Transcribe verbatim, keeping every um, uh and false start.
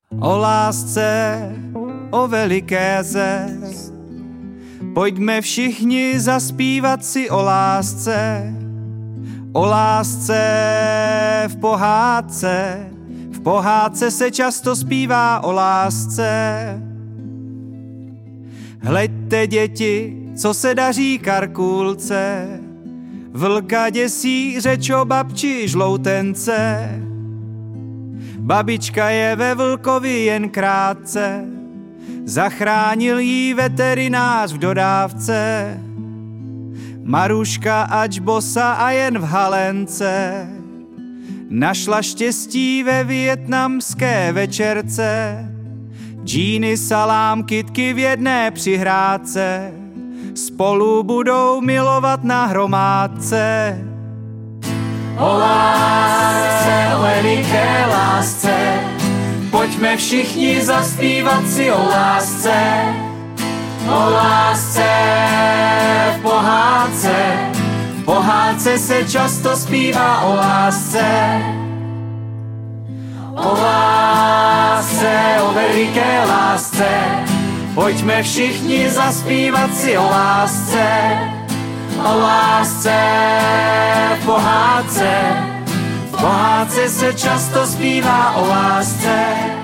O lásce, o veliké zest. Pojďme všichni zaspívat si o lásce. O lásce v pohádce. V pohádce se často zpívá o lásce. Hleďte, děti, co se daří Karkulce. Vlka děsí řeč o babči žloutence. Babička je ve vlkovi jen krátce. Zachránil jí veterinář v dodávce. Maruška ač bosa a jen v halence. Našla štěstí ve vietnamské večerce. Džíny, salám, kytky v jedné přihrádce. Spolu budou milovat na hromádce. O lásce, o veliké lásce. Pojďme všichni zaspívat si o lásce. O lásce v pohádce. V pohádce se často zpívá o lásce. O lásce, o veliké lásce. Pojďme všichni zaspívat si o lásce. O lásce v pohádce. V pohádce se často zpívá o lásce.